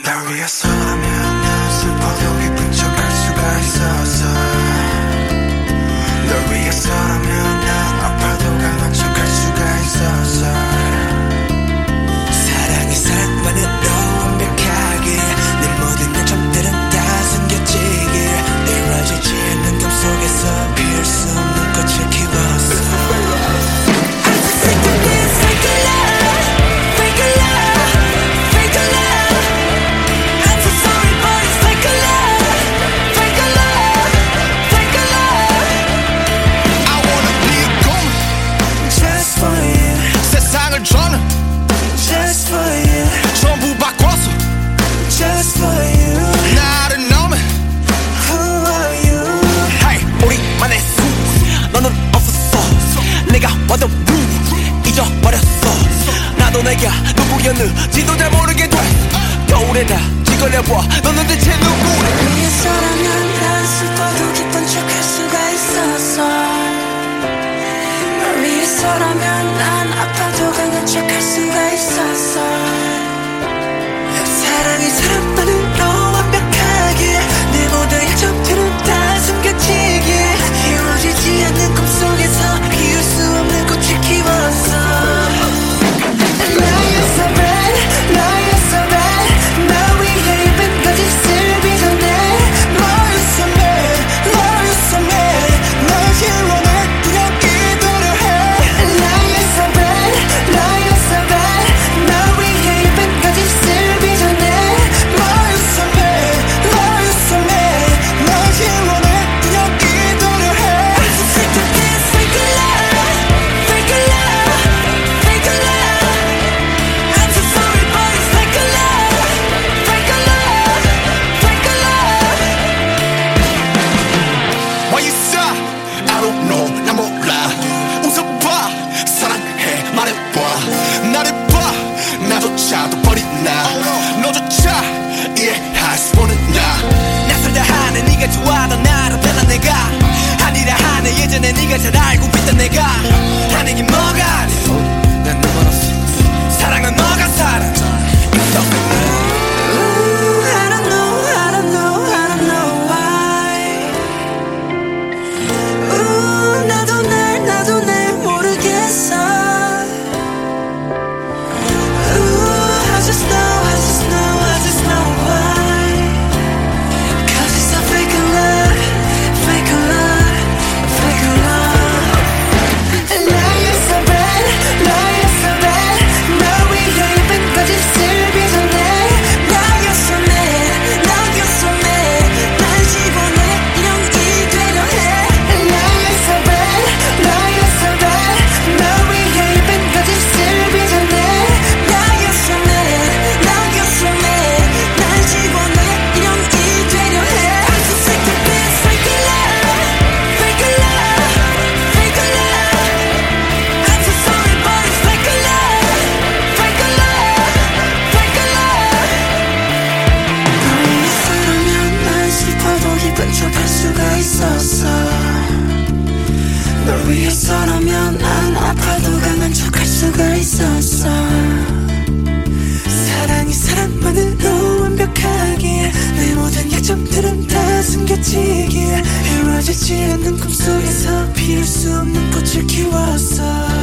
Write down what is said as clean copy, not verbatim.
날 위해서라면 난 슬퍼도 기쁜 척 할 수가 있었어. 널 위해서라면 난 아파도 강한 척 할 수가 있었어. 사랑이 사랑만으로 완벽하게 내 모든 약점들은 다 숨겨지길 이루어지지 않는 꿈 속에서 피울 수 없는 꽃을 키웠어. 저는 Just for you 전부 바꿔서 Just for you 나를 넘어 Who are you Hey 우리만의 수 너는 없었어. 내가 와도 잊어버렸어. 나도 내가 누구였는지도 잘 모르게 돼. 겨울에 다 지걸려봐. 너는 대체 누구래. 위해서라면 난 슬퍼도 기쁜 척 할 수가 있었어. 위해서라면 난 아파도 강한 척 할 수가 있었어. 사랑이 사랑만으로 완벽하게 내 모든 약점들은 다 숨겨지게 이루어지지 않는 꿈속에서 피울 수 없는 꽃을 키웠어. 나였어 bad, 나였어 bad. 나 위해 입은 거짓을 빚어내. 너였어 mad, 너였어 mad. 날 지워내 그냥 기도를 해. 나였어 bad, 나였어 bad. 나 위해 입은 거짓을 빚어내. 너였어 mad, 너였어 mad. 날 지워내 그냥 기도를 해. I'm so sick of this fake love, fake love, fake love. I'm so sorry but it's fake love, fake love, fake love. Why you sad? I don't know. 나 몰라. 웃어봐. 사랑해 말해봐. 나를 봐. 나조차도 버린 나. 너조차 이해할 수 없는 나. 낯설다 하는 네가 좋아하던 나로 변한 내가 아니라 하네. 예전에 네가 잘 알고 있던 내가 하는 게 뭐가 아니야. 난 너만 없어. 사랑은 너가 살아. It's all good. Ooh, I don't know, I don't know, I don't know why. Ooh, 나도 날 모르겠어. Ooh, I just know why. 'Cause it's a fake love, fake love, fake love. 나였어 bad, 나였어 bad. 나 위해 입은 거짓을 빚어내. 나였어 mad, 나였어 mad. 날 집어내 영이 되려 해. 나였어 bad, 나였어 bad. 나 위해 입은 거짓을 빚어내. 나였어 mad, 나였어 mad. 날 집어내 영이 되려 해. I'm so sick of this fake love, fake love, fake love. I'm so sorry but it's fake love, fake love, fake love. 널 위해서라면 난 슬퍼도 기쁜 척 할 수가 있었어. 널 위해서라면 난 아파도 강한 척 할 수가 있었어. 사랑이 사랑만으로 완벽하게 내 모든 약점들은 다 숨겨지게 이루어지지 않는 꿈속에서 피울 수 없는 꽃을 키웠어.